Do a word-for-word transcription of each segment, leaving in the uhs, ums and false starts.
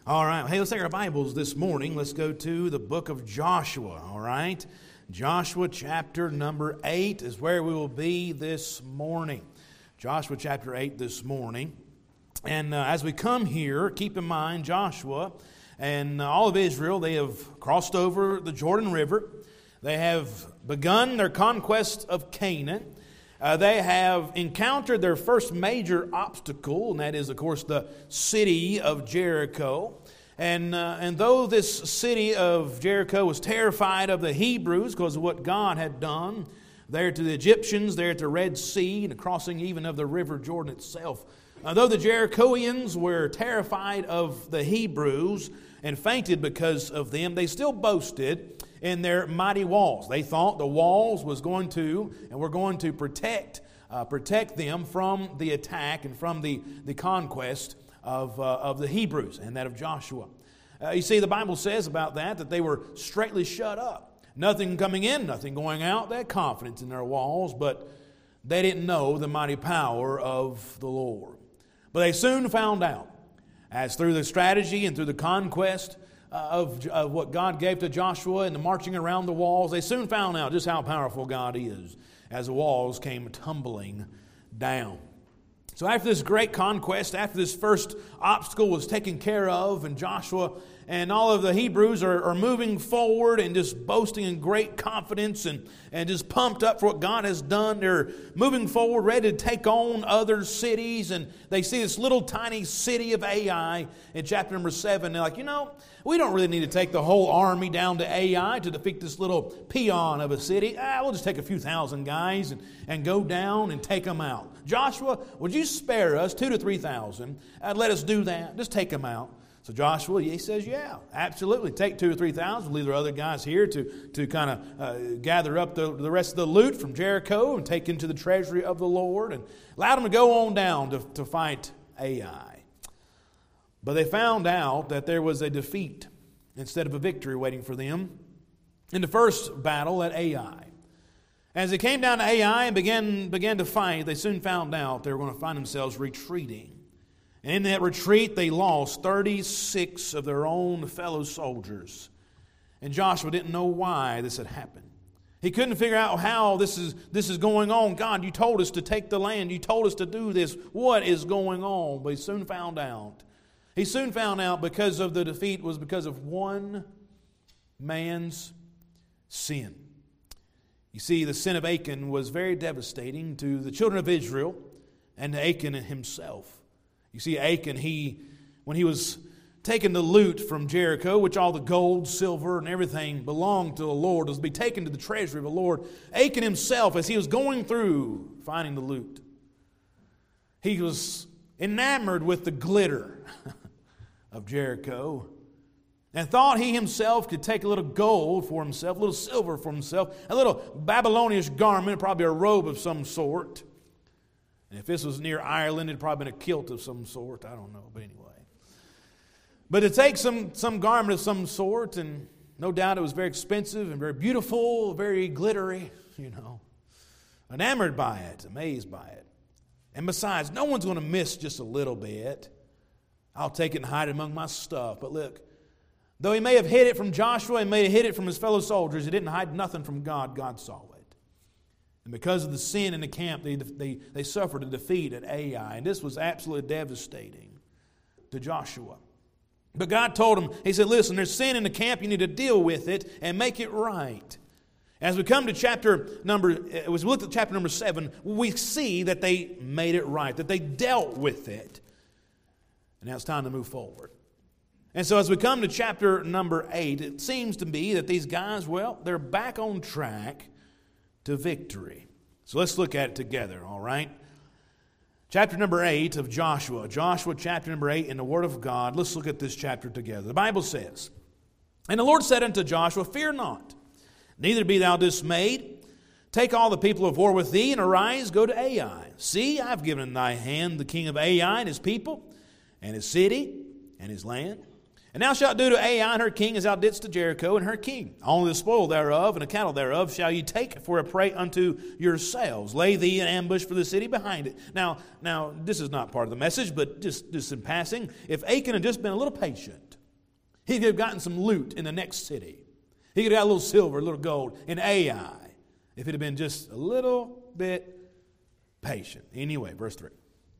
All right. Hey, let's take our Bibles this morning. Let's go to the book of Joshua, all right? Joshua chapter number eight is where we will be this morning. Joshua chapter eight this morning. And uh, as we come here, keep in mind Joshua and uh, all of Israel, they have crossed over the Jordan River. They have begun their conquest of Canaan. Uh, they have encountered their first major obstacle, and that is, of course, the city of Jericho. And uh, and though this city of Jericho was terrified of the Hebrews because of what God had done there to the Egyptians, there at the Red Sea, and the crossing even of the River Jordan itself, uh, though the Jerichoans were terrified of the Hebrews and fainted because of them, they still boasted in their mighty walls. They thought the walls was going to, and were going to protect uh, protect them from the attack and from the, the conquest of, uh, of the Hebrews and that of Joshua. Uh, you see, the Bible says about that, that they were straightly shut up. Nothing coming in, nothing going out. They had confidence in their walls, but they didn't know the mighty power of the Lord. But they soon found out, as through the strategy and through the conquest Of, of what God gave to Joshua and the marching around the walls, they soon found out just how powerful God is as the walls came tumbling down. So after this great conquest, after this first obstacle was taken care of, and Joshua and all of the Hebrews are, are moving forward and just boasting in great confidence and, and just pumped up for what God has done. They're moving forward, ready to take on other cities, and they see this little tiny city of Ai in chapter number seven. They're like, you know, we don't really need to take the whole army down to Ai to defeat this little peon of a city. Ah, we'll just take a few thousand guys and, and go down and take them out. Joshua, would you spare us two to three thousand and let us do that? Just take them out. So Joshua, he says, yeah, absolutely. Take two or three thousand. Leave the other guys here to, to kind of uh, gather up the, the rest of the loot from Jericho and take into the treasury of the Lord, and allow them to go on down to, to fight Ai. But they found out that there was a defeat instead of a victory waiting for them in the first battle at Ai. As they came down to Ai and began, began to fight, they soon found out they were going to find themselves retreating. And in that retreat, they lost thirty-six of their own fellow soldiers. And Joshua didn't know why this had happened. He couldn't figure out how this is, this is going on. God, you told us to take the land. You told us to do this. What is going on? But he soon found out. He soon found out because of the defeat was because of one man's sin. You see, the sin of Achan was very devastating to the children of Israel and to Achan himself. You see, Achan, he, when he was taking the loot from Jericho, which all the gold, silver, and everything belonged to the Lord, was to be taken to the treasury of the Lord. Achan himself, as he was going through finding the loot, he was enamored with the glitter of Jericho and thought he himself could take a little gold for himself, a little silver for himself, a little Babylonish garment, probably a robe of some sort. And if this was near Ireland, it'd probably been a kilt of some sort. I don't know, but anyway. But to take some, some garment of some sort, and no doubt it was very expensive and very beautiful, very glittery, you know. Enamored by it, amazed by it. And besides, no one's going to miss just a little bit. I'll take it and hide it among my stuff. But look, though he may have hid it from Joshua and may have hid it from his fellow soldiers, he didn't hide nothing from God. God saw it. And because of the sin in the camp, they, they, they suffered a defeat at Ai. And this was absolutely devastating to Joshua. But God told him, he said, listen, there's sin in the camp. You need to deal with it and make it right. As we come to chapter number, as we look at chapter number seven, we see that they made it right, that they dealt with it. And now it's time to move forward. And so as we come to chapter number eight, it seems to me that these guys, well, they're back on track to victory. So let's look at it together, all right? Chapter number eight of Joshua. Joshua chapter number eight in the Word of God. Let's look at this chapter together. The Bible says, and the Lord said unto Joshua, fear not, neither be thou dismayed. Take all the people of war with thee, and arise, go to Ai. See, I have given in thy hand the king of Ai and his people, and his city, and his land. And thou shalt do to Ai and her king as thou didst to Jericho and her king. Only the spoil thereof and the cattle thereof shall ye take for a prey unto yourselves. Lay thee an ambush for the city behind it. Now, now this is not part of the message, but just, just in passing, if Achan had just been a little patient, He could have gotten some loot in the next city. He could have got a little silver, a little gold in Ai if it had been just a little bit patient. Anyway, verse three.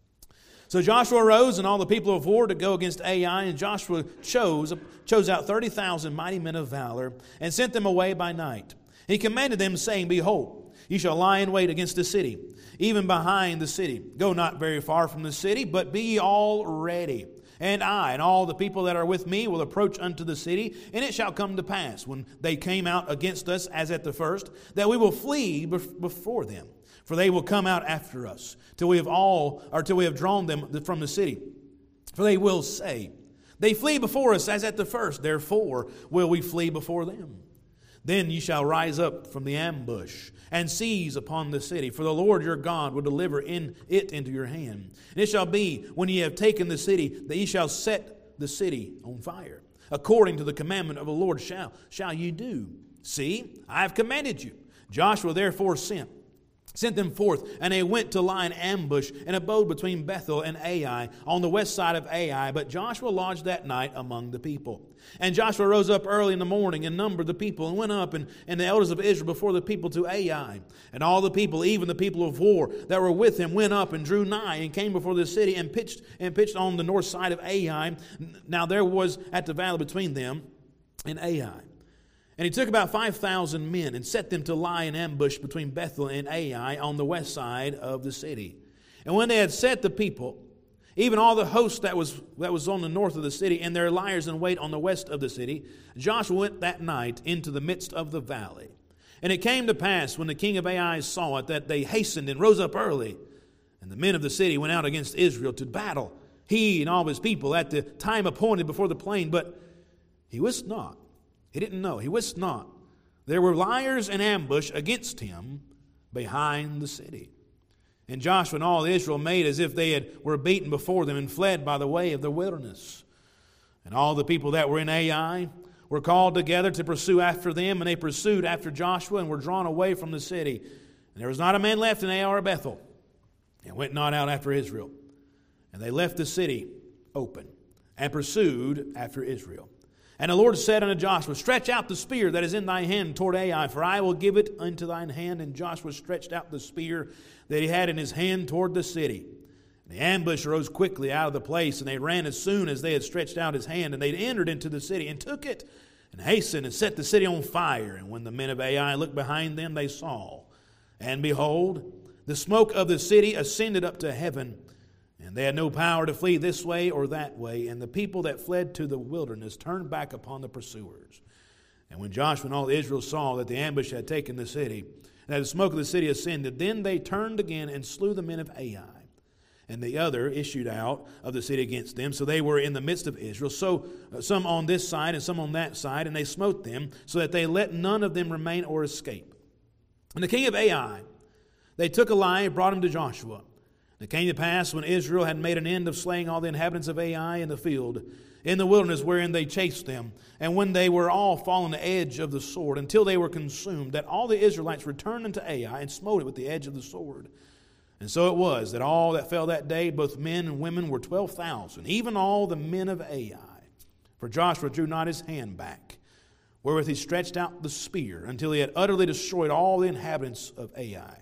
So Joshua arose and all the people of war to go against Ai, and Joshua chose, chose out thirty thousand mighty men of valor and sent them away by night. He commanded them, saying, Behold, ye shall lie in wait against the city, even behind the city. Go not very far from the city, but be ye all ready. And I and all the people that are with me will approach unto the city, and it shall come to pass, when they came out against us as at the first, that we will flee before them. For they will come out after us, till we have all, or till we have drawn them from the city. For they will say, They flee before us as at the first, therefore will we flee before them. Then ye shall rise up from the ambush, and seize upon the city. For the Lord your God will deliver in it into your hand. And it shall be, when ye have taken the city, that ye shall set the city on fire. According to the commandment of the Lord shall, shall ye do. See, I have commanded you. Joshua therefore sent. Sent them forth, and they went to lie in ambush and abode between Bethel and Ai, on the west side of Ai. But Joshua lodged that night among the people. And Joshua rose up early in the morning and numbered the people, and went up and, and the elders of Israel before the people to Ai. And all the people, even the people of war that were with him, went up and drew nigh and came before the city and pitched and pitched on the north side of Ai. Now there was at the valley between them and Ai. And he took about five thousand men and set them to lie in ambush between Bethel and Ai on the west side of the city. And when they had set the people, even all the host that was, that was on the north of the city, and their liers in wait on the west of the city, Joshua went that night into the midst of the valley. And it came to pass, when the king of Ai saw it, that they hastened and rose up early. And the men of the city went out against Israel to battle, he and all his people, at the time appointed before the plain. But he wist not. He didn't know. He wist not. There were liers in ambush against him behind the city. And Joshua and all Israel made as if they had, were beaten before them, and fled by the way of the wilderness. And all the people that were in Ai were called together to pursue after them, and they pursued after Joshua and were drawn away from the city. And there was not a man left in Ai or Bethel, and went not out after Israel. And they left the city open and pursued after Israel. And the Lord said unto Joshua, Stretch out the spear that is in thy hand toward Ai, for I will give it unto thine hand. And Joshua stretched out the spear that he had in his hand toward the city. And the ambush arose quickly out of the place, and they ran as soon as they had stretched out his hand. And they entered into the city, and took it, and hastened, and set the city on fire. And when the men of Ai looked behind them, they saw, and behold, the smoke of the city ascended up to heaven. And they had no power to flee this way or that way. And the people that fled to the wilderness turned back upon the pursuers. And when Joshua and all Israel saw that the ambush had taken the city, and that the smoke of the city ascended, then they turned again and slew the men of Ai. And the other issued out of the city against them. So they were in the midst of Israel, so uh, some on this side and some on that side. And they smote them, so that they let none of them remain or escape. And the king of Ai, they took a lie and brought him to Joshua. It came to pass, when Israel had made an end of slaying all the inhabitants of Ai in the field, in the wilderness wherein they chased them, and when they were all fallen the edge of the sword, until they were consumed, that all the Israelites returned unto Ai, and smote it with the edge of the sword. And so it was, that all that fell that day, both men and women, were twelve thousand, even all the men of Ai. For Joshua drew not his hand back, wherewith he stretched out the spear, until he had utterly destroyed all the inhabitants of Ai.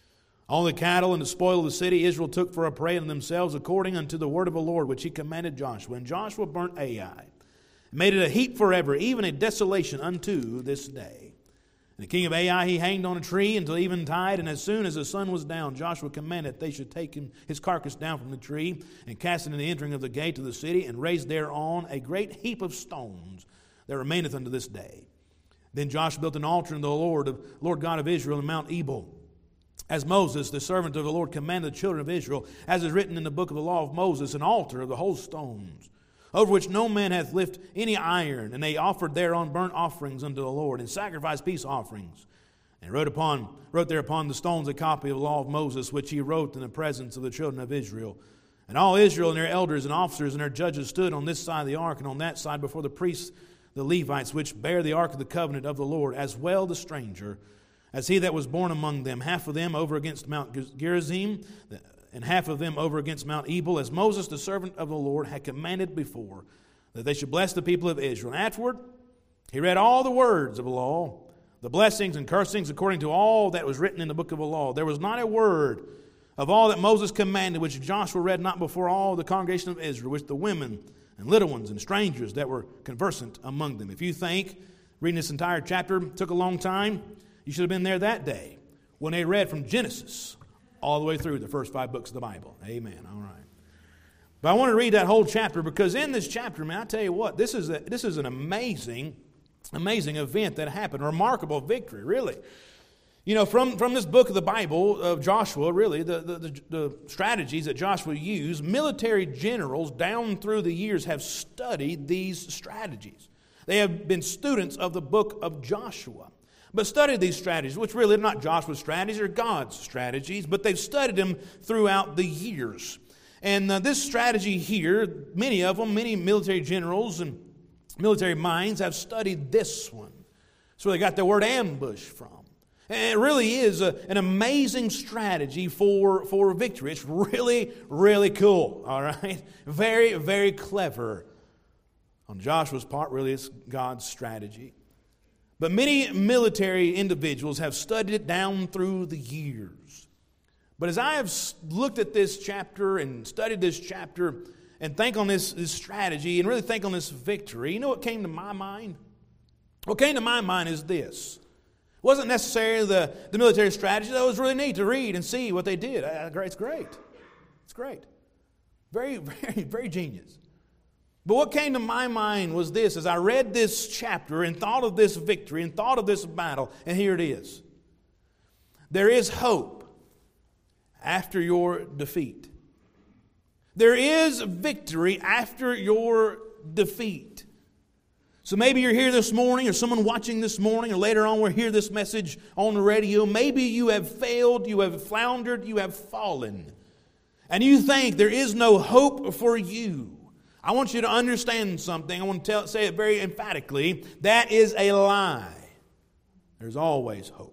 All the cattle and the spoil of the city Israel took for a prey unto themselves, according unto the word of the Lord, which he commanded Joshua. And Joshua burnt Ai, and made it a heap forever, even a desolation unto this day. And the king of Ai he hanged on a tree until eventide, and as soon as the sun was down, Joshua commanded that they should take him, his carcass down from the tree, and cast it in the entering of the gate of the city, and raise thereon a great heap of stones that remaineth unto this day. Then Joshua built an altar unto the Lord, of, Lord God of Israel, in Mount Ebal, as Moses, the servant of the Lord, commanded the children of Israel, as is written in the book of the law of Moses, an altar of the whole stones, over which no man hath lifted any iron. And they offered thereon burnt offerings unto the Lord, and sacrificed peace offerings. And wrote upon wrote thereupon the stones a copy of the law of Moses, which he wrote in the presence of the children of Israel. And all Israel and their elders and officers and their judges stood on this side of the ark, and on that side before the priests, the Levites, which bear the ark of the covenant of the Lord, as well the stranger, as he that was born among them, half of them over against Mount Gerizim, and half of them over against Mount Ebal, as Moses the servant of the Lord had commanded before. that they should bless the people of Israel. And afterward, he read all the words of the law, the blessings and cursings according to all that was written in the book of the law. There was not a word of all that Moses commanded, which Joshua read not before all the congregation of Israel, which the women and little ones and strangers that were conversant among them. If you think reading this entire chapter took a long time, you should have been there that day when they read from Genesis all the way through the first five books of the Bible. Amen. All right. But I want to read that whole chapter because in this chapter, man, I tell you what, this is a, this is an amazing, amazing event that happened. A remarkable victory, really. You know, from, from this book of the Bible of Joshua, really, the, the, the, the strategies that Joshua used, military generals down through the years have studied these strategies. They have been students of the book of Joshua, but studied these strategies, which really are not Joshua's strategies, they're God's strategies, but they've studied them throughout the years. And uh, this strategy here, many of them, many military generals and military minds have studied this one. That's where they got the word ambush from. And it really is a, an amazing strategy for, for victory. It's really, really cool, all right? Very, very clever. On Joshua's part, really, it's God's strategy. But many military individuals have studied it down through the years. But as I have looked at this chapter and studied this chapter and think on this, this strategy and really think on this victory, you know what came to my mind? What came to my mind is this. It wasn't necessarily the, the military strategy. That was really neat to read and see what they did. It's great. It's great. Very, very, very genius. But what came to my mind was this, as I read this chapter and thought of this victory and thought of this battle, and here it is. There is hope after your defeat. There is victory after your defeat. So maybe you're here this morning, or someone watching this morning, or later on we'll hear this message on the radio. Maybe you have failed, you have floundered, you have fallen. And you think there is no hope for you. I want you to understand something. I want to tell, say it very emphatically. That is a lie. There's always hope.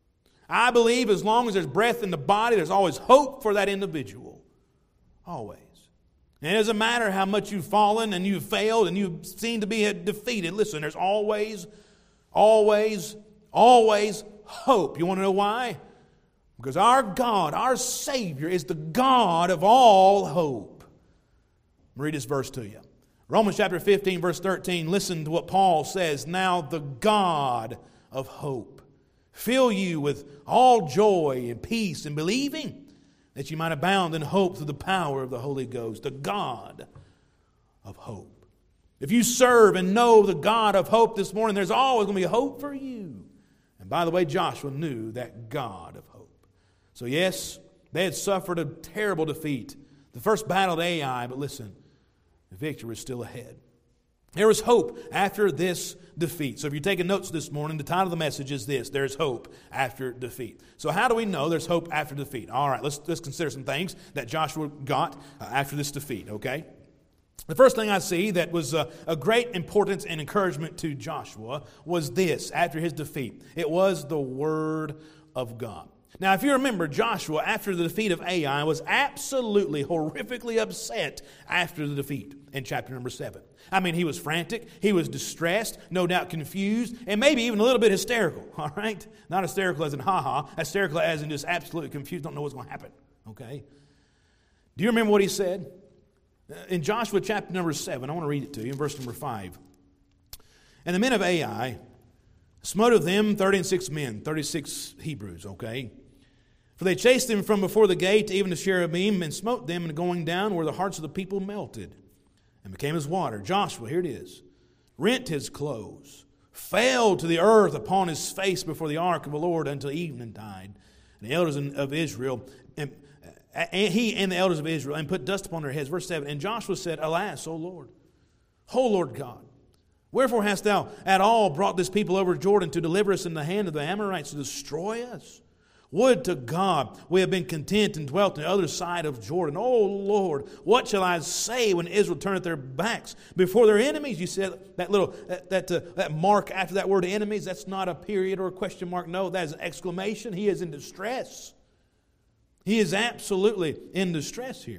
I believe as long as there's breath in the body, there's always hope for that individual. Always. And it doesn't matter how much you've fallen and you've failed and you seem to be defeated. Listen, there's always, always, always hope. You want to know why? Because our God, our Savior, is the God of all hope. I'll read this verse to you. Romans chapter fifteen, verse thirteen. Listen to what Paul says. Now the God of hope fill you with all joy and peace and believing, that you might abound in hope through the power of the Holy Ghost, the God of hope. If you serve and know the God of hope this morning, there's always going to be hope for you. And by the way, Joshua knew that God of hope. So yes, they had suffered a terrible defeat. The first battle at Ai, but listen, the victory was still ahead. There was hope after this defeat. So if you're taking notes this morning, the title of the message is this: there's hope after defeat. So how do we know there's hope after defeat? All right, let's, let's consider some things that Joshua got uh, after this defeat, okay? The first thing I see that was uh, a great importance and encouragement to Joshua was this, after his defeat. It was the Word of God. Now, if you remember, Joshua, after the defeat of Ai, was absolutely, horrifically upset after the defeat in chapter number seven. I mean, he was frantic, he was distressed, no doubt confused, and maybe even a little bit hysterical, all right? Not hysterical as in ha-ha, hysterical as in just absolutely confused, don't know what's going to happen, okay? Do you remember what he said? In Joshua chapter number seven, I want to read it to you, in verse number five. And the men of Ai smote of them thirty and six men, thirty-six Hebrews, okay? For they chased them from before the gate, even to Cherubim, and smote them, and going down where the hearts of the people melted, and became as water. Joshua, here it is, rent his clothes, fell to the earth upon his face before the ark of the Lord until eventide. And the elders of Israel, and, and he and the elders of Israel, and put dust upon their heads. Verse seven, and Joshua said, Alas, O Lord, O Lord God, wherefore hast thou at all brought this people over Jordan to deliver us in the hand of the Amorites to destroy us? Would to God we have been content and dwelt on the other side of Jordan. Oh Lord, what shall I say when Israel turneth their backs before their enemies? You said that little that that, uh, that mark after that word enemies, that's not a period or a question mark. No, that is an exclamation. He is in distress. He is absolutely in distress here.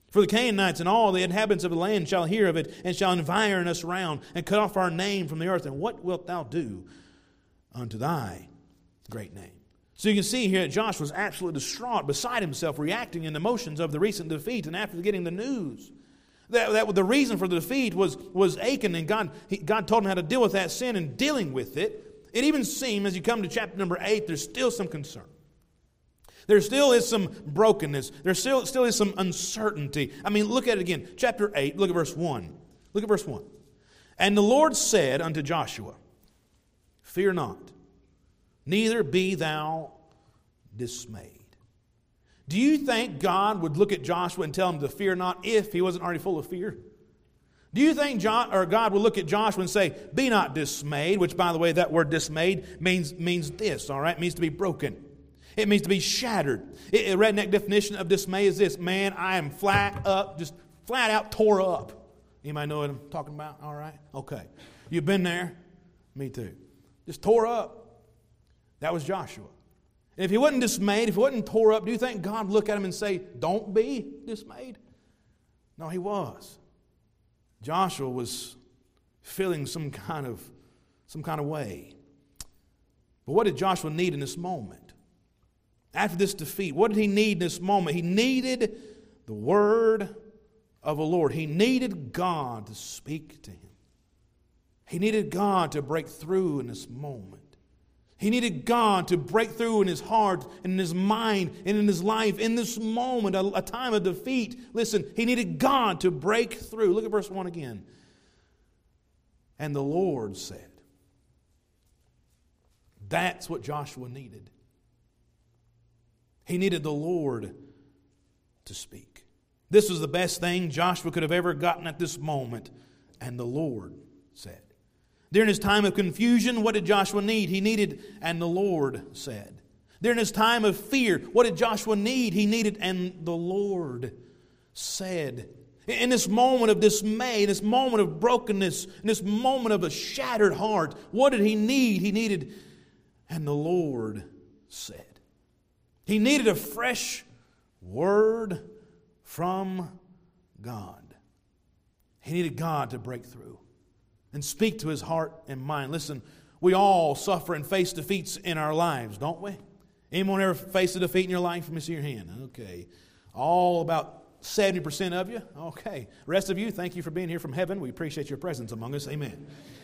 For the Canaanites and all the inhabitants of the land shall hear of it, and shall environ us round, and cut off our name from the earth. And what wilt thou do unto thy great name? So you can see here that Joshua was absolutely distraught, beside himself, reacting in emotions of the recent defeat, and after getting the news. That, that the reason for the defeat was, was Achan, and God, he, God told him how to deal with that sin, and dealing with it. It even seems, as you come to chapter number eight, there's still some concern. There still is some brokenness. There still, still is some uncertainty. I mean, look at it again. Chapter eight, look at verse one. Look at verse one. And the Lord said unto Joshua, Fear not, neither be thou dismayed. Do you think God would look at Joshua and tell him to fear not if he wasn't already full of fear? Do you think John, or God would look at Joshua and say, Be not dismayed, which, by the way, that word dismayed means, means this, all right? It means to be broken. It means to be shattered. A redneck definition of dismay is this: man, I am flat up, just flat out tore up. Anybody know what I'm talking about? All right? Okay. You've been there? Me too. Just tore up. That was Joshua. And if he wasn't dismayed, if he wasn't tore up, do you think God would look at him and say, Don't be dismayed? No, he was. Joshua was feeling some kind of, some kind of way. But what did Joshua need in this moment? After this defeat, what did he need in this moment? He needed the word of the Lord. He needed God to speak to him. He needed God to break through in this moment. He needed God to break through in his heart, and in his mind, and in his life, in this moment, a, a time of defeat. Listen, he needed God to break through. Look at verse one again. And the Lord said. That's what Joshua needed. He needed the Lord to speak. This was the best thing Joshua could have ever gotten at this moment. And the Lord said. During his time of confusion, what did Joshua need? He needed, and the Lord said. During his time of fear, what did Joshua need? He needed, and the Lord said. In this moment of dismay, this moment of brokenness, in this moment of a shattered heart, what did he need? He needed, and the Lord said. He needed a fresh word from God. He needed God to break through and speak to his heart and mind. Listen, we all suffer and face defeats in our lives, don't we? Anyone ever face a defeat in your life? Let me see your hand. Okay. All about seventy percent of you? Okay. The rest of you, thank you for being here from heaven. We appreciate your presence among us. Amen.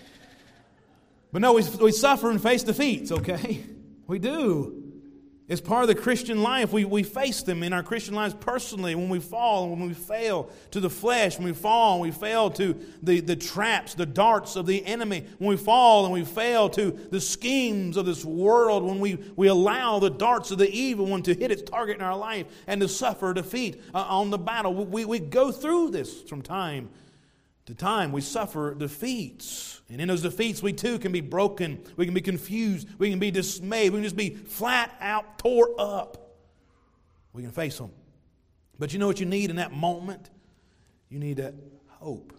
But no, we, we suffer and face defeats, okay? We do. It's part of the Christian life. We, we face them in our Christian lives personally when we fall, when we fail to the flesh, when we fall and we fail to the, the traps, the darts of the enemy, when we fall and we fail to the schemes of this world, when we, we allow the darts of the evil one to hit its target in our life and to suffer defeat uh, on the battle. We, we go through this from time to time. We suffer defeats. And in those defeats, we too can be broken. We can be confused. We can be dismayed. We can just be flat out tore up. We can face them. But you know what you need in that moment? You need that hope.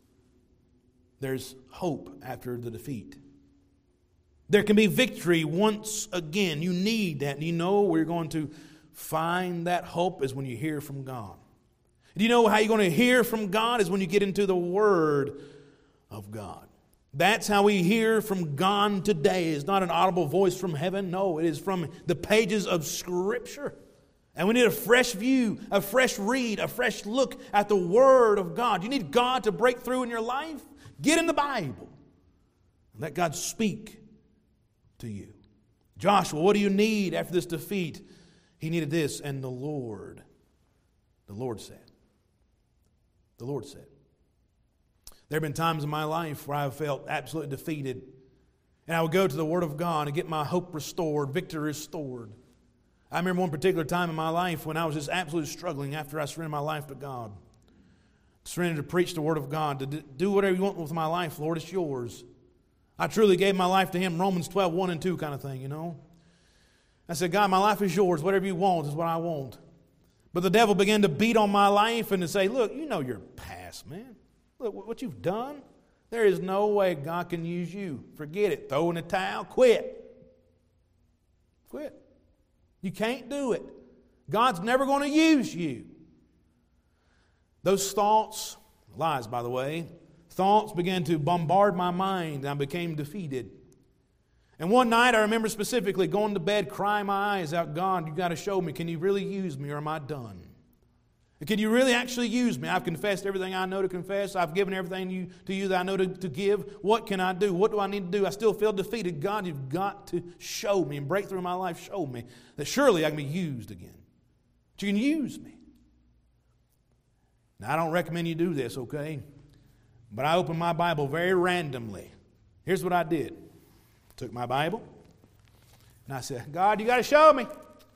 There's hope after the defeat. There can be victory once again. You need that. And you know where you're going to find that hope is when you hear from God. Do you know how you're going to hear from God is when you get into the Word of God. That's how we hear from God today. It's not an audible voice from heaven. No, it is from the pages of Scripture. And we need a fresh view, a fresh read, a fresh look at the Word of God. You need God to break through in your life? Get in the Bible. Let God speak to you. Joshua, what do you need after this defeat? He needed this, and the Lord, the Lord said. The Lord said. There have been times in my life where I have felt absolutely defeated. And I would go to the Word of God and get my hope restored, victory restored. I remember one particular time in my life when I was just absolutely struggling after I surrendered my life to God. Surrendered to preach the Word of God, to do whatever you want with my life, Lord, it's yours. I truly gave my life to Him, Romans twelve, one and two kind of thing, you know. I said, God, my life is yours. Whatever you want is what I want. But the devil began to beat on my life and to say, look, you know your past, man. Look, what you've done, there is no way God can use you. Forget it. Throw in the towel. Quit. Quit. You can't do it. God's never going to use you. Those thoughts, lies by the way, thoughts began to bombard my mind and I became defeated. And one night I remember specifically going to bed, crying my eyes out, God, you got to show me, can you really use me or am I done? Can you really actually use me? I've confessed everything I know to confess. I've given everything you, to you that I know to, to give. What can I do? What do I need to do? I still feel defeated. God, you've got to show me and break through my life. Show me that surely I can be used again. That you can use me. Now, I don't recommend you do this, okay? But I opened my Bible very randomly. Here's what I did. Took my Bible, and I said, God, you got to show me.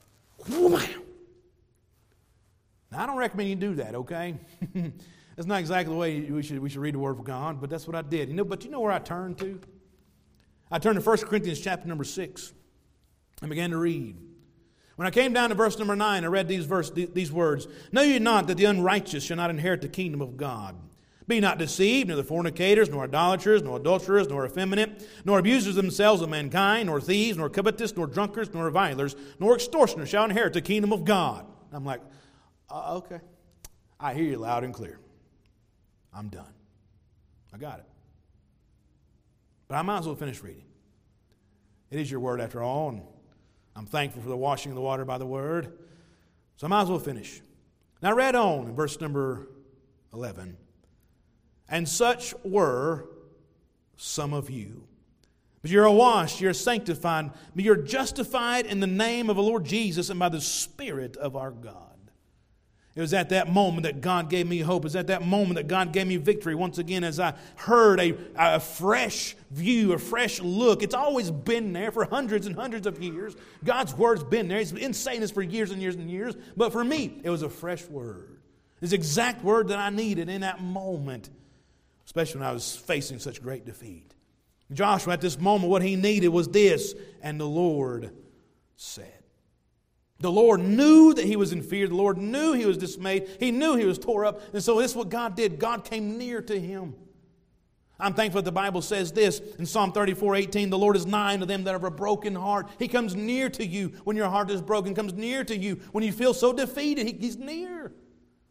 Now, I don't recommend you do that, okay? That's not exactly the way we should, we should read the Word of God, but that's what I did. You know, but you know where I turned to? I turned to First Corinthians chapter number six and began to read. When I came down to verse number nine, I read these, verse, these words. Know ye not that the unrighteous shall not inherit the kingdom of God? Be not deceived, neither fornicators, nor idolaters, nor adulterers, nor effeminate, nor abusers themselves of mankind, nor thieves, nor covetous, nor drunkards, nor revilers, nor extortioners shall inherit the kingdom of God. I'm like, uh, okay. I hear you loud and clear. I'm done. I got it. But I might as well finish reading. It is your word after all, and I'm thankful for the washing of the water by the word. So I might as well finish. Now I read on in verse number eleven. And such were some of you. But you're washed, you're sanctified, but you're justified in the name of the Lord Jesus and by the Spirit of our God. It was at that moment that God gave me hope. It was at that moment that God gave me victory. Once again, as I heard a, a fresh view, a fresh look. It's always been there for hundreds and hundreds of years. God's Word's been there. He's been saying this for years and years and years. But for me, it was a fresh word. It's the exact word that I needed in that moment, especially when I was facing such great defeat. Joshua, at this moment, what he needed was this, and the Lord said. The Lord knew that he was in fear. The Lord knew he was dismayed. He knew he was tore up. And so this is what God did. God came near to him. I'm thankful that the Bible says this in Psalm thirty-four eighteen. The Lord is nigh unto them that have a broken heart. He comes near to you when your heart is broken. He comes near to you when you feel so defeated. He, he's near. And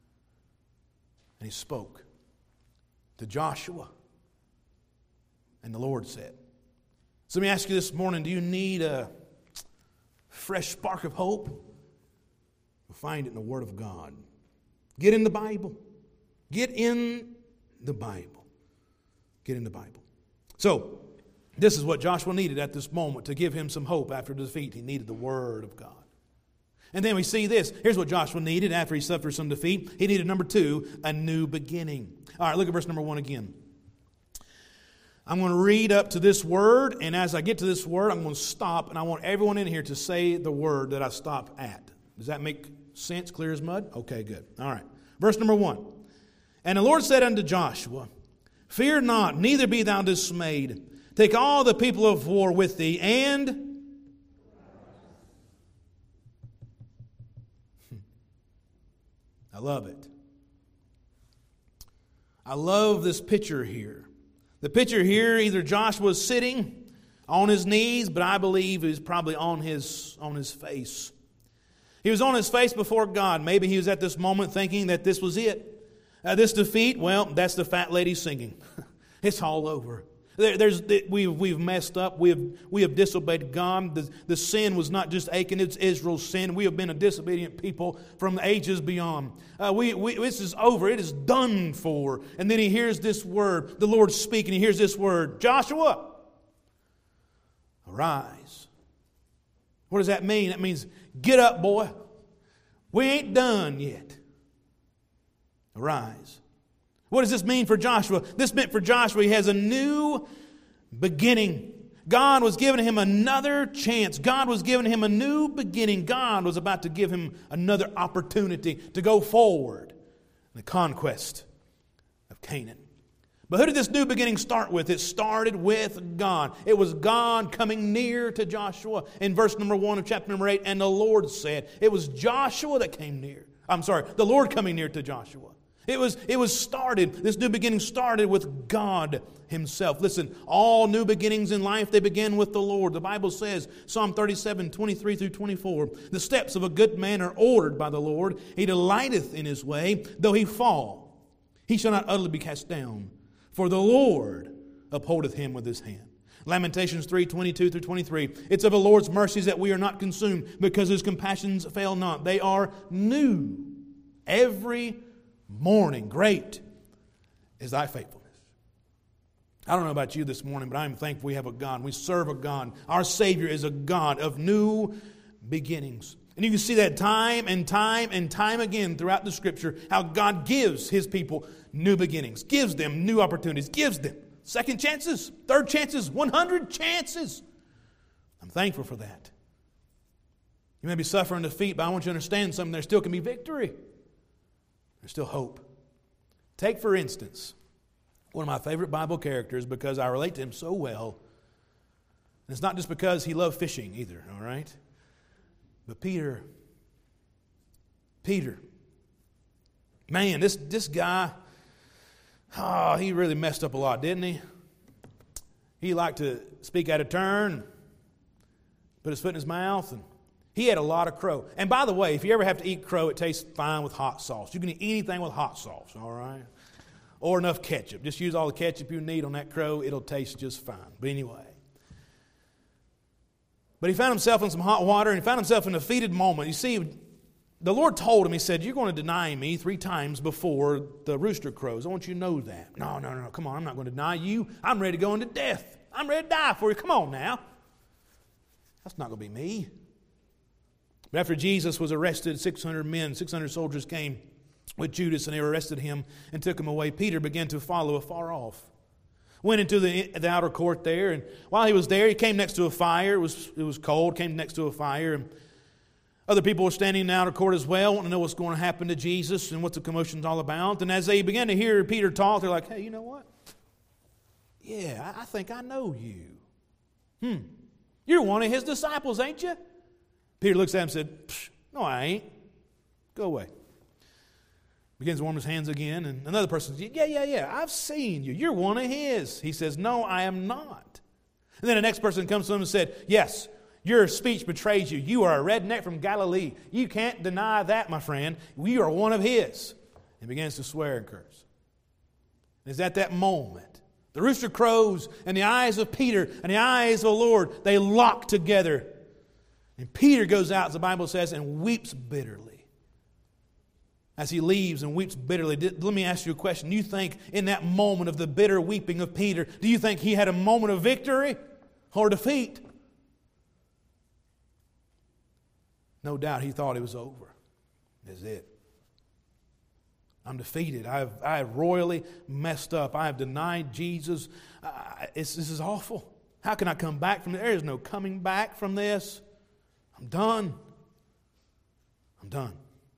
he spoke to Joshua. And the Lord said. So let me ask you this morning, do you need a fresh spark of hope? You'll find it in the Word of God. Get in the Bible. Get in the Bible. Get in the Bible. So, this is what Joshua needed at this moment to give him some hope after defeat. He needed the Word of God. And then we see this. Here's what Joshua needed after he suffered some defeat. He needed, number two, a new beginning. All right, look at verse number one again. I'm going to read up to this word, and as I get to this word, I'm going to stop, and I want everyone in here to say the word that I stop at. Does that make sense, clear as mud? Okay, good. All right. Verse number one. And the Lord said unto Joshua, Fear not, neither be thou dismayed. Take all the people of war with thee, and I love it. I love this picture here. The picture here, either Joshua's sitting on his knees, but I believe he's probably on his, on his face. He was on his face before God. Maybe he was at this moment thinking that this was it. Uh, this defeat, well, that's the fat lady singing. It's all over. There, there's, we've, we've messed up. We have, we have disobeyed God. The, the sin was not just Achan, it's Israel's sin. We have been a disobedient people from ages beyond. Uh, we, we, this is over. It is done for. And then he hears this word. The Lord speaking. He hears this word. Joshua, arise. What does that mean? That means, get up, boy. We ain't done yet. Arise. What does this mean for Joshua? This meant for Joshua he has a new beginning. God was giving him another chance. God was giving him a new beginning. God was about to give him another opportunity to go forward in the conquest of Canaan. But who did this new beginning start with? It started with God. It was God coming near to Joshua. In verse number one of chapter number eight, and the Lord said. It was Joshua that came near. I'm sorry, the Lord coming near to Joshua. It was, it was started, this new beginning started with God Himself. Listen, all new beginnings in life, they begin with the Lord. The Bible says, Psalm thirty-seven, twenty-three through twenty-four, the steps of a good man are ordered by the Lord. He delighteth in his way, though he fall. He shall not utterly be cast down, for the Lord upholdeth him with his hand. Lamentations three, twenty-two through twenty-three. It's of the Lord's mercies that we are not consumed, because his compassions fail not. They are new every morning. Great is thy faithfulness. I don't know about you this morning, but I'm thankful we have a God. We serve a God. Our Savior is a God of new beginnings. And you can see that time and time and time again throughout the Scripture, how God gives His people new beginnings, gives them new opportunities, gives them second chances, third chances, one hundred chances. I'm thankful for that. You may be suffering defeat, but I want you to understand something. There still can be victory. There's still hope. Take, for instance, one of my favorite Bible characters, because I relate to him so well. And it's not just because he loved fishing either, all right? But Peter, Peter, man, this, this guy, oh, he really messed up a lot, didn't he? He liked to speak out of turn, put his foot in his mouth, and he had a lot of crow. And by the way, if you ever have to eat crow, it tastes fine with hot sauce. You can eat anything with hot sauce, all right? Or enough ketchup. Just use all the ketchup you need on that crow. It'll taste just fine. But anyway. But he found himself in some hot water, and he found himself in a defeated moment. You see, the Lord told him, He said, you're going to deny me three times before the rooster crows. I want you to know that. No, no, no, come on. I'm not going to deny you. I'm ready to go into death. I'm ready to die for you. Come on now. That's not going to be me. But after Jesus was arrested, six hundred men, six hundred soldiers came with Judas, and they arrested him and took him away. Peter began to follow afar off. Went into the, the outer court there, and while he was there, he came next to a fire. It was, it was cold, came next to a fire, and other people were standing in the outer court as well, wanting to know what's going to happen to Jesus and what the commotion's all about. And as they began to hear Peter talk, they're like, hey, you know what? Yeah, I think I know you. Hmm. You're one of his disciples, ain't you? Peter looks at him and said, no, I ain't. Go away. Begins to warm his hands again, and another person says, yeah, yeah, yeah, I've seen you. You're one of his. He says, no, I am not. And then the next person comes to him and said, yes, your speech betrays you. You are a redneck from Galilee. You can't deny that, my friend. You are one of his. And begins to swear and curse. And it's at that moment, the rooster crows, and the eyes of Peter and the eyes of the Lord, they lock together. And Peter goes out, as the Bible says, and weeps bitterly. As he leaves and weeps bitterly. Let me ask you a question. Do you think in that moment of the bitter weeping of Peter, do you think he had a moment of victory or defeat? No doubt he thought it was over. That's it. I'm defeated. I have, I have royally messed up. I have denied Jesus. I, it's, this is awful. How can I come back from this? There is no coming back from this. I'm done. I'm done.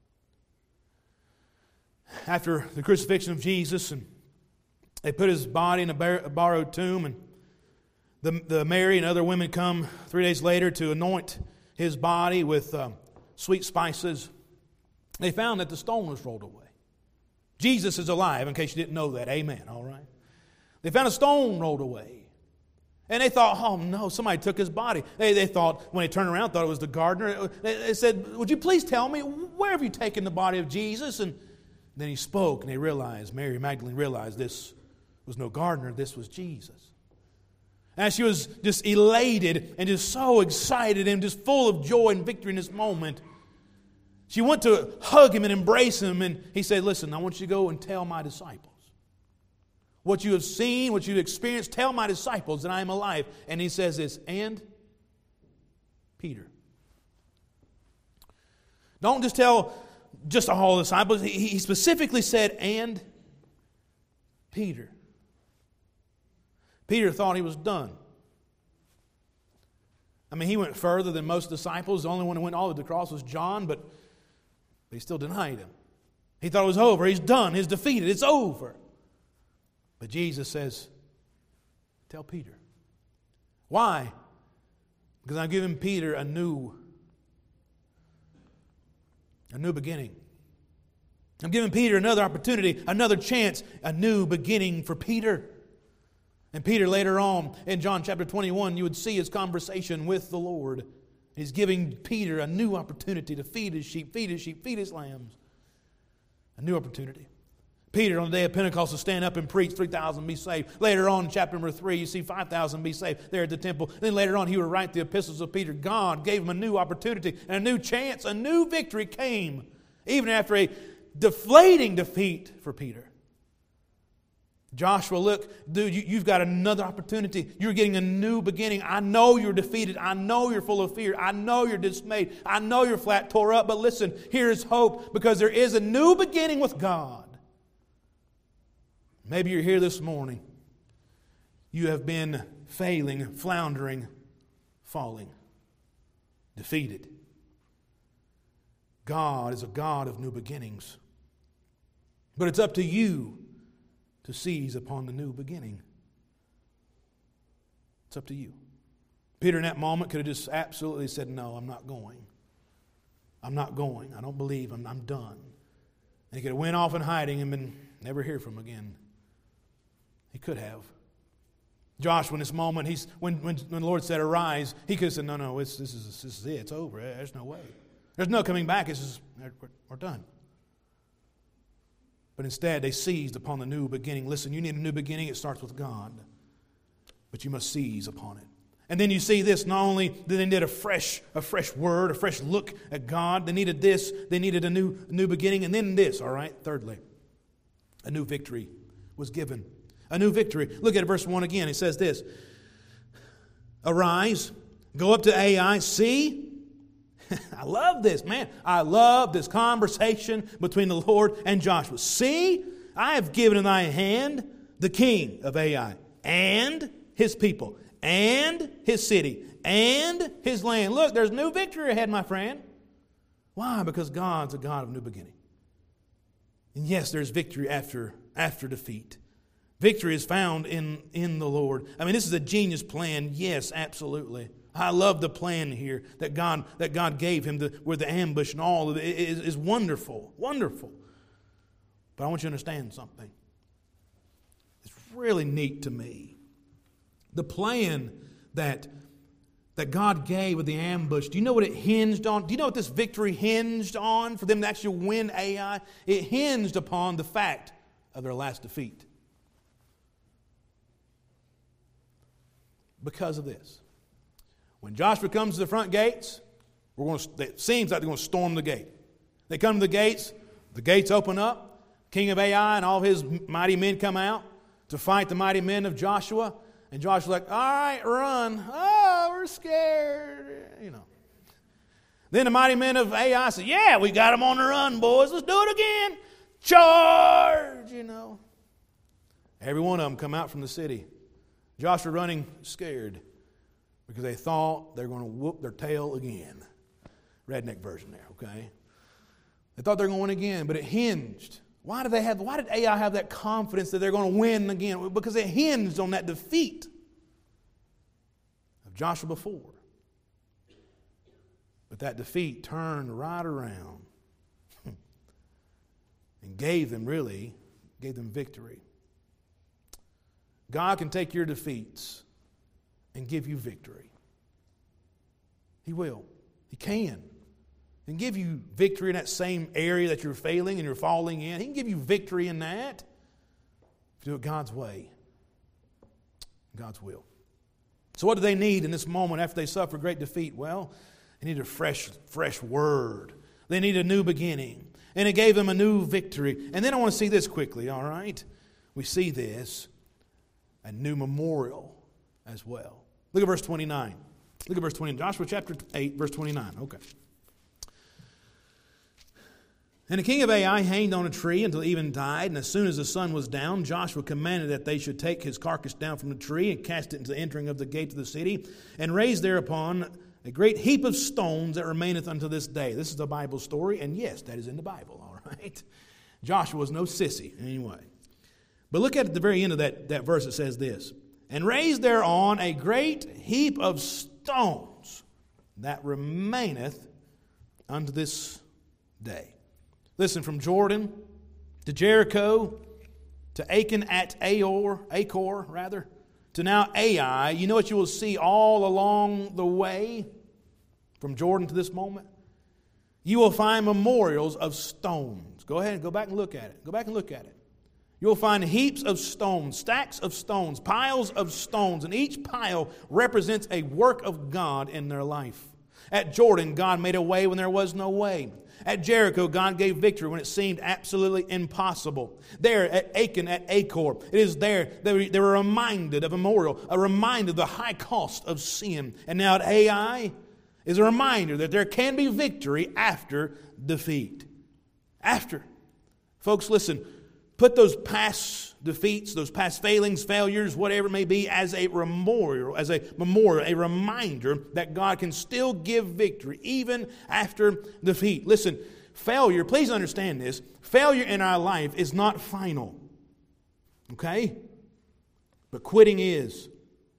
After the crucifixion of Jesus, and they put his body in a, bar- a borrowed tomb, and the, the Mary and other women come three days later to anoint his body with um, sweet spices. They found that the stone was rolled away. Jesus is alive, in case you didn't know that. Amen. All right. They found a stone rolled away. And they thought, oh no, somebody took his body. They, they thought, when they turned around, thought it was the gardener. They, they said, would you please tell me, where have you taken the body of Jesus? And then he spoke, and they realized, Mary Magdalene realized this was no gardener, this was Jesus. And she was just elated and just so excited and just full of joy and victory in this moment. She went to hug him and embrace him, and he said, listen, I want you to go and tell my disciples what you have seen, what you've experienced. Tell my disciples that I am alive. And he says this, and Peter. Don't just tell just all the disciples. He specifically said, and Peter. Peter thought he was done. I mean, he went further than most disciples. The only one who went all the way to the cross was John, but he still denied him. He thought it was over. He's done. He's defeated. It's over. But Jesus says, tell Peter. Why? Because I'm giving Peter a new A new beginning. I'm giving Peter another opportunity, another chance, a new beginning for Peter. And Peter later on in John chapter twenty-one, you would see his conversation with the Lord. He's giving Peter a new opportunity to feed his sheep, feed his sheep, feed his lambs. A new opportunity. Peter on the day of Pentecost will stand up and preach, three thousand be saved. Later on in chapter number three, you see five thousand be saved there at the temple. Then later on, he would write the epistles of Peter. God gave him a new opportunity and a new chance. A new victory came, even after a deflating defeat for Peter. Joshua, look, dude, you, you've got another opportunity. You're getting a new beginning. I know you're defeated. I know you're full of fear. I know you're dismayed. I know you're flat tore up. But listen, here's hope, because there is a new beginning with God. Maybe you're here this morning. You have been failing, floundering, falling, defeated. God is a God of new beginnings. But it's up to you to seize upon the new beginning. It's up to you. Peter in that moment could have just absolutely said, no, I'm not going. I'm not going. I don't believe. I'm, I'm done. And he could have went off in hiding and been never hear from him again. He could have. Joshua in this moment, he's when, when, when the Lord said, arise, he could have said, no, no, it's, this, is, this is it. It's over. There's no way. There's no coming back. It's just, we're, we're done. But instead, they seized upon the new beginning. Listen, you need a new beginning. It starts with God. But you must seize upon it. And then you see this, not only did they need a fresh, a fresh word, a fresh look at God, they needed this, they needed a new, new beginning, and then this, all right? Thirdly, a new victory was given. A new victory. Look at verse one again. It says this, arise, go up to Ai, see. I love this, man. I love this conversation between the Lord and Joshua. See, I have given in thy hand the king of Ai and his people and his city and his land. Look, there's new victory ahead, my friend. Why? Because God's a God of new beginning. And yes, there's victory after, after defeat. Victory is found in, in the Lord. I mean, this is a genius plan. Yes, absolutely. I love the plan here that God that God gave him the, with the ambush and all of it is, is wonderful, wonderful. But I want you to understand something. It's really neat to me. The plan that, that God gave with the ambush, do you know what it hinged on? Do you know what this victory hinged on for them to actually win Ai? It hinged upon the fact of their last defeat. Because of this. When Joshua comes to the front gates, we're going to, it seems like they're going to storm the gate. They come to the gates, the gates open up, king of Ai and all his mighty men come out to fight the mighty men of Joshua. And Joshua's like, all right, run. Oh, we're scared. You know. Then the mighty men of Ai say, yeah, we got them on the run, boys. Let's do it again. Charge, you know. Every one of them come out from the city. Joshua running scared because they thought they were going to whoop their tail again. Redneck version there, okay? They thought they were going to win again, but it hinged. Why did they have? Why did Ai have that confidence that they're going to win again? Because it hinged on that defeat of Joshua before. But that defeat turned right around and gave them, really, gave them victory. God can take your defeats and give you victory. He will. He can. He can give you victory in that same area that you're failing and you're falling in. He can give you victory in that if you do it God's way, God's will. So what do they need in this moment after they suffer great defeat? Well, they need a fresh, fresh word. They need a new beginning. And it gave them a new victory. And then I want to see this quickly, all right? We see this. A new memorial as well. Look at verse twenty-nine. Look at verse twenty-nine. Joshua chapter eight, verse twenty-nine. Okay. And the king of Ai hanged on a tree until even died, and as soon as the sun was down, Joshua commanded that they should take his carcass down from the tree and cast it into the entering of the gate of the city, and raise thereupon a great heap of stones that remaineth unto this day. This is the Bible story, and yes, that is in the Bible, all right? Joshua was no sissy in any way. But look at the very end of that, that verse. It says this, and raised thereon a great heap of stones that remaineth unto this day. Listen, from Jordan to Jericho to Achan at Aor, Achor rather, to now Ai, you know what you will see all along the way from Jordan to this moment? You will find memorials of stones. Go ahead and go back and look at it. Go back and look at it. You'll find heaps of stones, stacks of stones, piles of stones, and each pile represents a work of God in their life. At Jordan, God made a way when there was no way. At Jericho, God gave victory when it seemed absolutely impossible. There at Achan, at Achor, it is there they were reminded of a memorial, a reminder of the high cost of sin. And now at Ai is a reminder that there can be victory after defeat. After. Folks, listen. Put those past defeats, those past failings, failures, whatever it may be, as a memorial, as a memorial, a reminder that God can still give victory even after defeat. Listen, failure, please understand this, failure in our life is not final. Okay? But quitting is.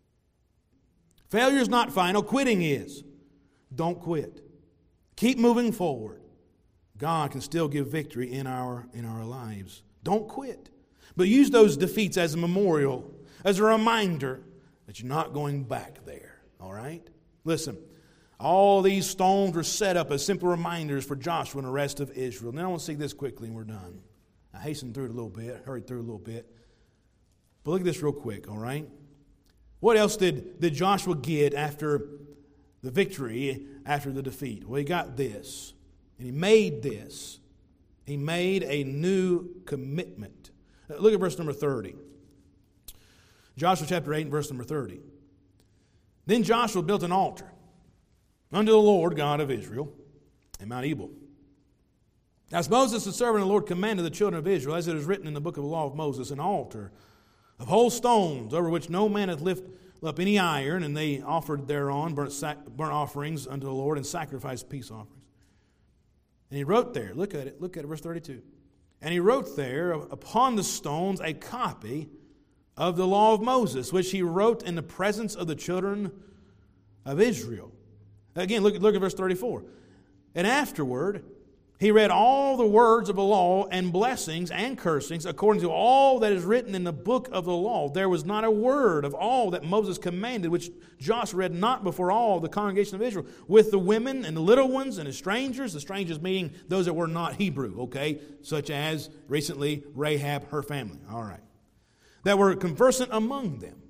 Failure is not final, quitting is. Don't quit. Keep moving forward. God can still give victory in our in our lives. Don't quit. But use those defeats as a memorial, as a reminder that you're not going back there. All right? Listen, all these stones were set up as simple reminders for Joshua and the rest of Israel. Now I want to see this quickly and we're done. I hastened through it a little bit, hurried through it a little bit. But look at this real quick, all right? What else did, did Joshua get after the victory, after the defeat? Well, he got this. And he made this. He made a new commitment. Look at verse number thirty. Joshua chapter eight and verse number thirty. Then Joshua built an altar unto the Lord God of Israel in Mount Ebal. As Moses, the servant of the Lord, commanded the children of Israel, as it is written in the book of the law of Moses, an altar of whole stones, over which no man hath lifted up any iron, and they offered thereon burnt, sac- burnt offerings unto the Lord and sacrificed peace offerings. And he wrote there, look at it, look at it, verse thirty-two. And he wrote there upon the stones a copy of the law of Moses, which he wrote in the presence of the children of Israel. Again, look, look at verse thirty-four. And afterward, he read all the words of the law and blessings and cursings according to all that is written in the book of the law. There was not a word of all that Moses commanded, which Joshua read not before all the congregation of Israel, with the women and the little ones and the strangers, the strangers meaning those that were not Hebrew, okay, such as recently Rahab, her family, all right, that were conversant among them.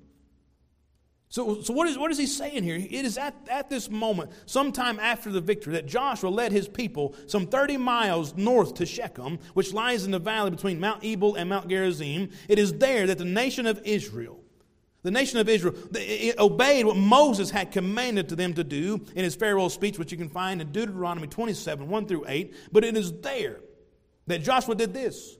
So, so what is what is he saying here? It is at, at this moment, sometime after the victory, that Joshua led his people some thirty miles north to Shechem, which lies in the valley between Mount Ebal and Mount Gerizim. It is there that the nation of Israel, the nation of Israel, it obeyed what Moses had commanded to them to do in his farewell speech, which you can find in Deuteronomy twenty-seven, one through eight. But it is there that Joshua did this.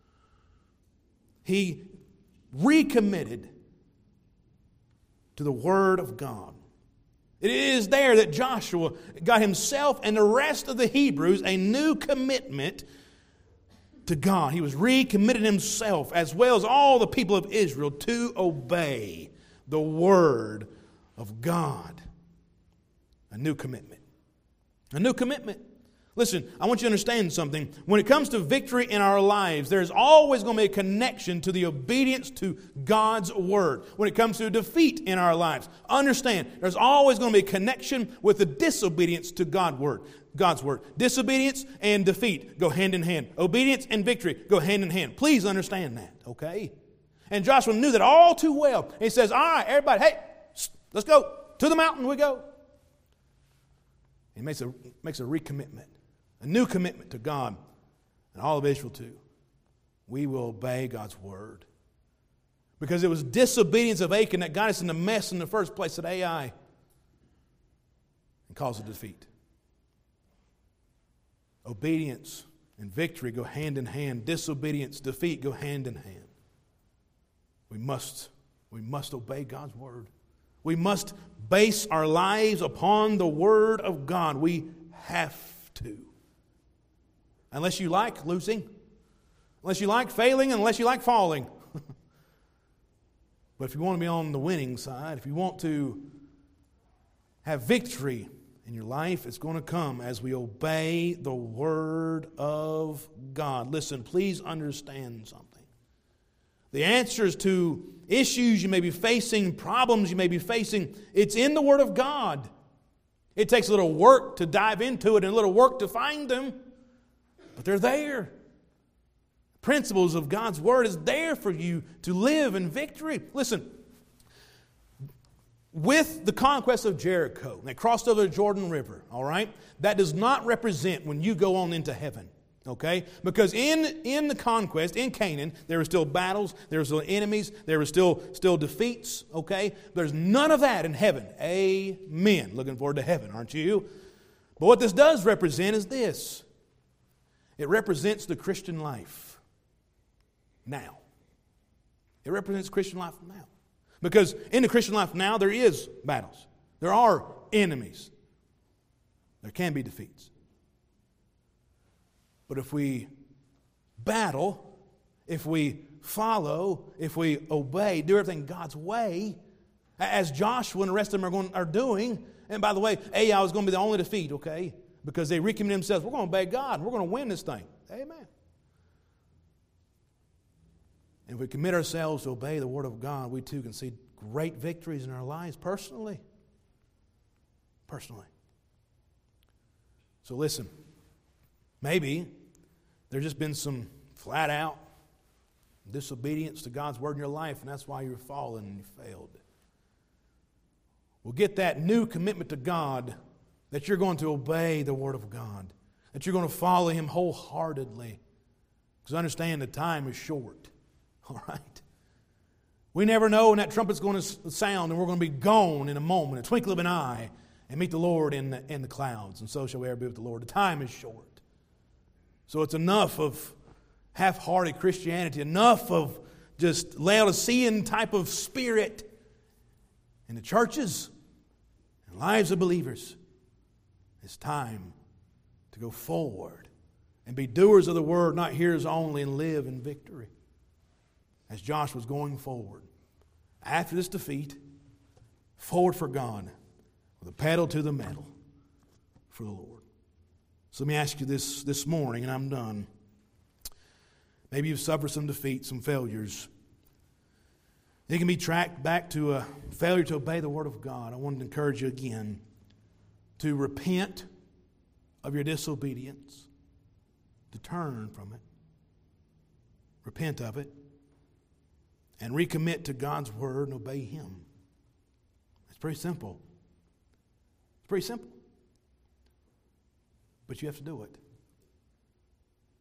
He recommitted to the Word of God. It is there that Joshua got himself and the rest of the Hebrews a new commitment to God. He was recommitted himself, as well as all the people of Israel, to obey the Word of God. A new commitment. A new commitment. Listen, I want you to understand something. When it comes to victory in our lives, there's always going to be a connection to the obedience to God's Word. When it comes to defeat in our lives, understand, there's always going to be a connection with the disobedience to God's Word. God's Word. Disobedience and defeat go hand in hand. Obedience and victory go hand in hand. Please understand that, okay? And Joshua knew that all too well. He says, all right, everybody, hey, let's go. To the mountain we go. He makes a, makes a recommitment. A new commitment to God and all of Israel too. We will obey God's Word. Because it was disobedience of Achan that got us in the mess in the first place at Ai and caused a defeat. Obedience and victory go hand in hand. Disobedience, defeat go hand in hand. We must, we must obey God's Word. We must base our lives upon the Word of God. We have to. Unless you like losing, unless you like failing, unless you like falling. But if you want to be on the winning side, if you want to have victory in your life, it's going to come as we obey the Word of God. Listen, please understand something. The answers to issues you may be facing, problems you may be facing, it's in the Word of God. It takes a little work to dive into it and a little work to find them. But they're there. principles of God's Word is there for you to live in victory. Listen, with the conquest of Jericho, they crossed over the Jordan River, all right? That does not represent when you go on into heaven, okay? Because in, in the conquest, in Canaan, there were still battles, there were still enemies, there were still, still defeats, okay? There's none of that in heaven. Amen. Looking forward to heaven, aren't you? But what this does represent is this. It represents the Christian life now. It represents Christian life now. Because in the Christian life now, there is battles. There are enemies. There can be defeats. But if we battle, if we follow, if we obey, do everything God's way, as Joshua and the rest of them are, going, are doing, and by the way, Ai was going to be the only defeat, okay? Because they recommitted themselves. We're going to obey God, and we're going to win this thing. Amen. And if we commit ourselves to obey the Word of God, we too can see great victories in our lives personally. Personally. So listen, maybe there's just been some flat out disobedience to God's Word in your life, and that's why you're fallen and you failed. Well, get that new commitment to God that you're going to obey the Word of God, that you're going to follow Him wholeheartedly. Because understand the time is short. All right? We never know when that trumpet's going to sound and we're going to be gone in a moment, a twinkle of an eye, and meet the Lord in the, in the clouds. And so shall we ever be with the Lord. The time is short. So it's enough of half-hearted Christianity, enough of just Laodicean type of spirit in the churches and lives of believers. It's time to go forward and be doers of the Word, not hearers only, and live in victory. As Joshua was going forward, after this defeat, forward for God, with a pedal to the metal for the Lord. So let me ask you this this morning, and I'm done. Maybe you've suffered some defeat, some failures. It can be tracked back to a failure to obey the Word of God. I want to encourage you again to repent of your disobedience, to turn from it, repent of it, and recommit to God's Word and obey Him. It's pretty simple. It's pretty simple. But you have to do it.